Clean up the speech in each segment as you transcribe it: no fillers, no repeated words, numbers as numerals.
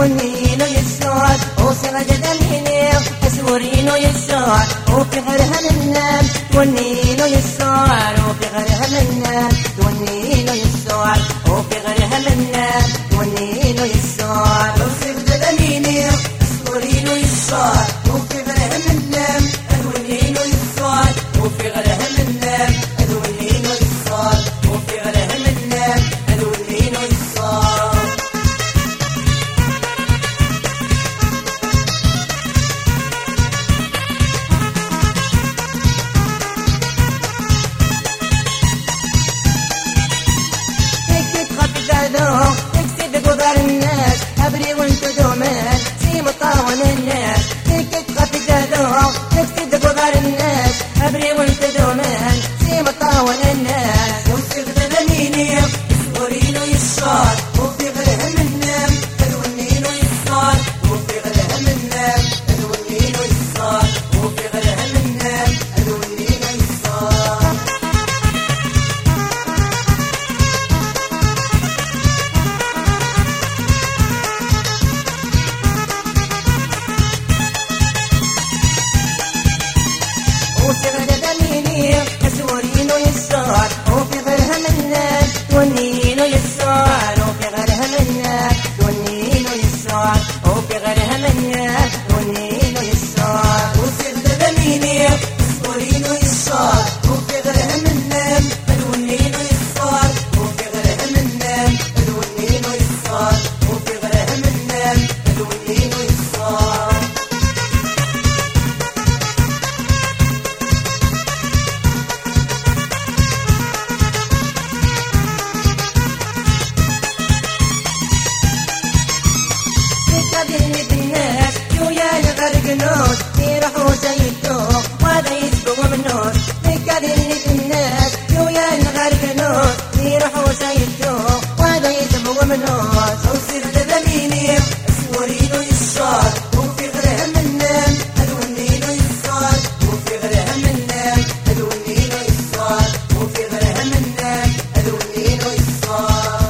والنيل يسود وصغد دميني أسورين يسود وفي غيرها النام والنيل يسود وفي غيرها النام والنيل يسود وفي غيرها النام والنيل يسود وصغد دميني أسورين يسود وفي غيرها النام والنيل يسود وفي غيرها النام والنيل يسود وفي غيرها النام والنيل يسود تكسد قدر الناس أبري وانت دومان سيم طاول الناس تخفي جذوق تكسد قدر الناس أبري وانت دومان سيم طاول الناس وصف دميني يصغرين ويصار وفي غيرهم النام الونين ويصار وفي غيرهم النام الونين ويصار وفي غيرهم النام الونين ويصار وصغد دميني أسورين ويسار وفي غيرها الناس والنيل يسار وفي غيرها الناس والنيل يسار وفي غيرها الناس والنيل يسار وصغد دميني أسورين ويسار وفي غيرها الناس والنيل يسار وفي غيرها الناس والنيل يسار وفي غيرها الناس والنيل يسار قابلني بالناس ويا الغرقنوس يروحوا زي الدوق وهذا يسبق منوس قابلني بالناس ويا الغرقنوس يروحوا زي الدوق وهذا يسبق منوس وصير دميني اسورين ويصار وفي غيرهم النام الونين ويصار وفي غيرهم النام الونين ويصار وفي غيرهم النام الونين ويصار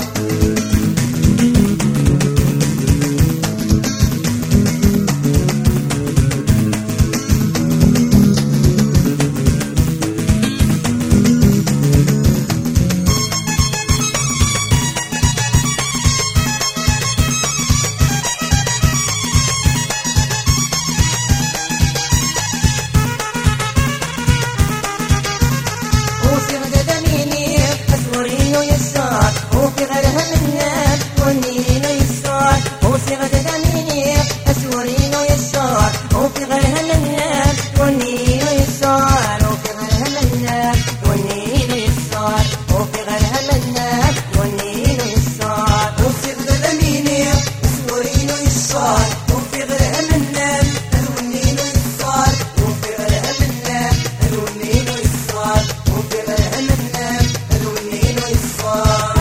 وصغد دميني أسورين ويسار وفي غيرها النام والنيل يسار وصغد دميني أسورين ويسار وفي غيرها النام والنيل يسار وفي غيرها النام والنيل يسار وفي غيرها النام والنيل يسار وصغد دميني أسورين ويسار وفي غيرها النام والنيل يسار وفي غيرها النام والنيل يسار وفي غيرها النام والنيل يسار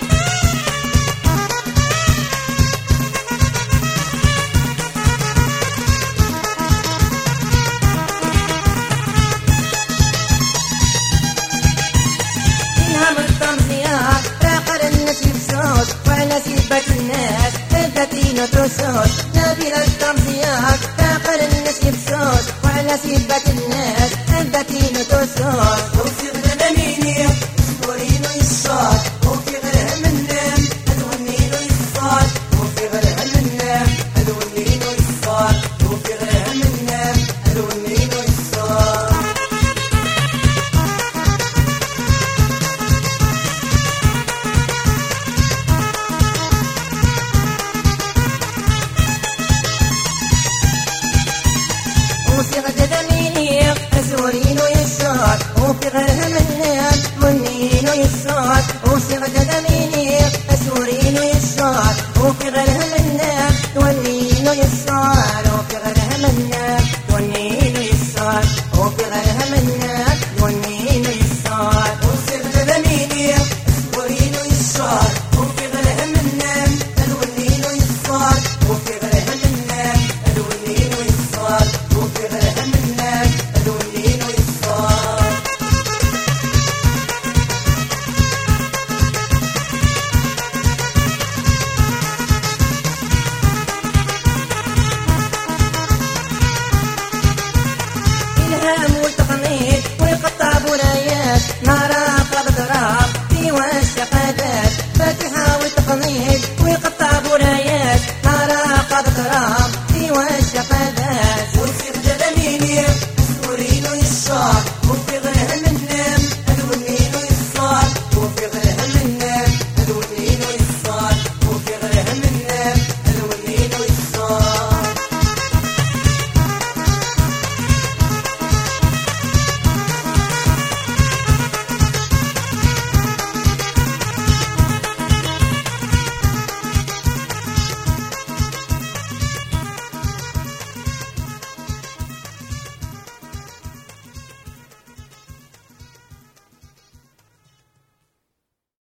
إنها مستمزيات راقر النسيب صوت وعلى سيبة الناس البتين تسوس نبيل التمزيات راقر النسيب صوت وعلى سيبة الناس البتين تسوس وصغد دميني اسورين ويصار وفي غيرهم النام الونين ويصار وفي غيرهم النام الونين ويصار وفي غيرهم النام الونين ويصار وصغد دميني أسورين ويسار وفي غيرها النام والنيل يسار وصغد دميني أسورين ويسار وفي غيرها النام والنيل يسار وفي غيرها النام والنيل يسار وفي غيرها النام والنيل يسار وصغد دميني أسورين ويسار وفي غيرها النام والنيل يسار وفي غيرها النام والنيل يسار وفي غيرها النام والنيل يسار قادر